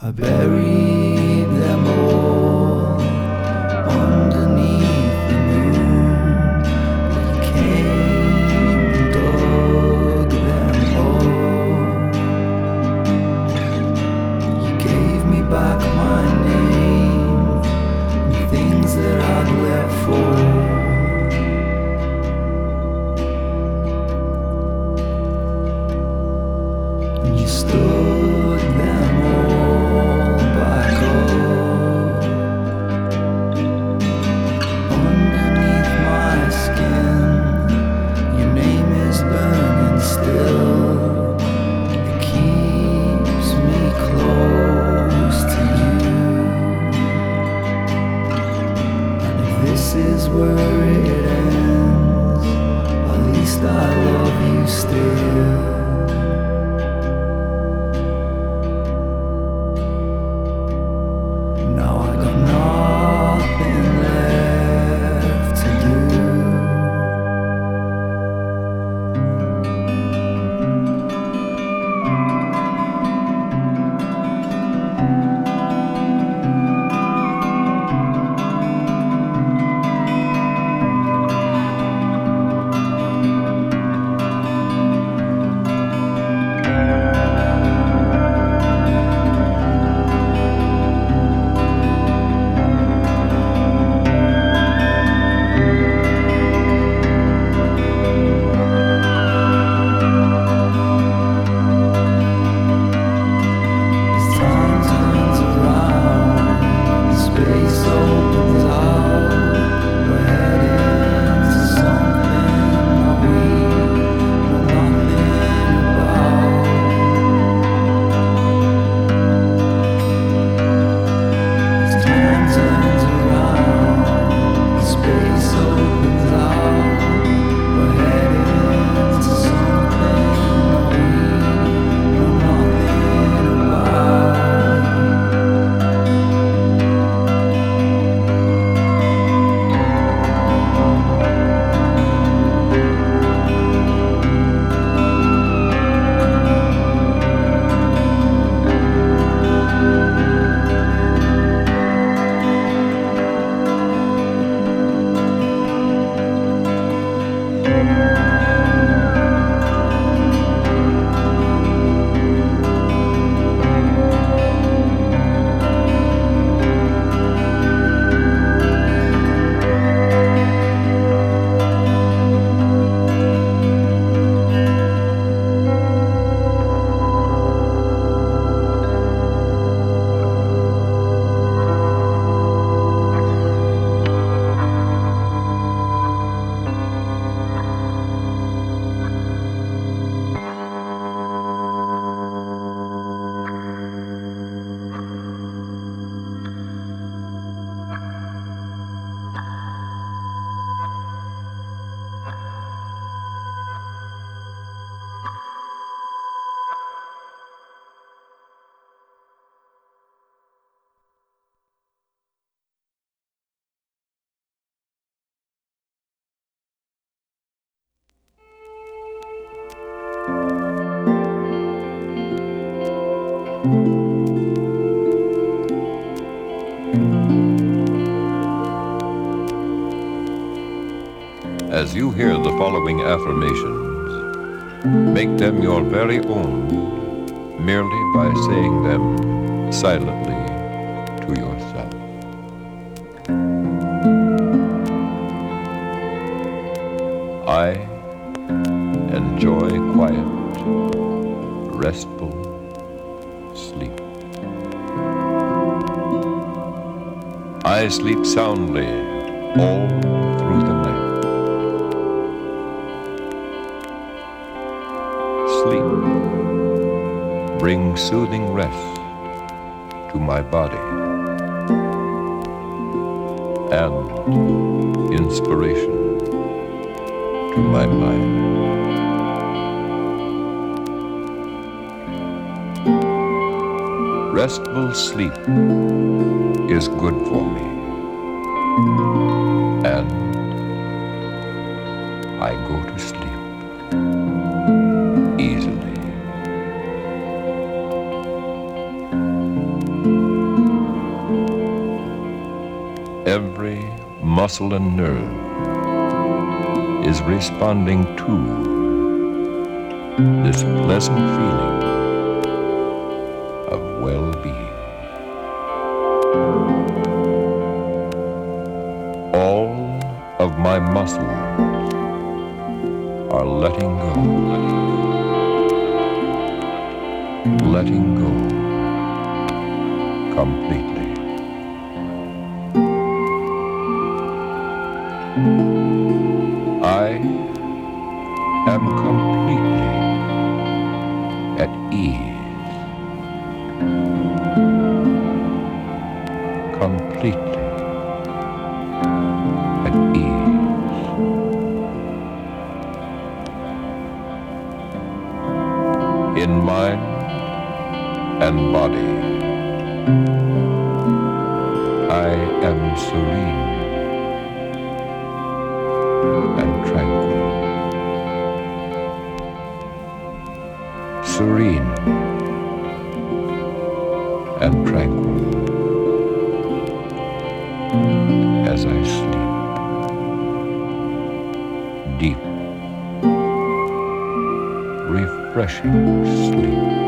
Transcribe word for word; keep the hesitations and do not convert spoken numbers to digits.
I buried them all underneath the moon. You came and dug them all. You gave me back my name and things that I'd let fall. And you stood them all back up underneath my skin. Your name is burning still. It keeps me close to you. And if this is where it ends, at least I love you still. Now I got nothing left to do. As you hear the following affirmations, make them your very own merely by saying them silently to yourself. I enjoy quiet, restful sleep. I sleep soundly all through the night. Sleep brings soothing rest to my body and inspiration to my mind. Restful sleep is good for me, and I go to sleep easily. every muscle and nerve is responding to this pleasant feeling of well-being. All of my muscles are letting go, letting go completely. I am completely at ease, completely at ease. In mind and body, I am serene and tranquil, serene and tranquil as I sleep, deep, refreshing sleep.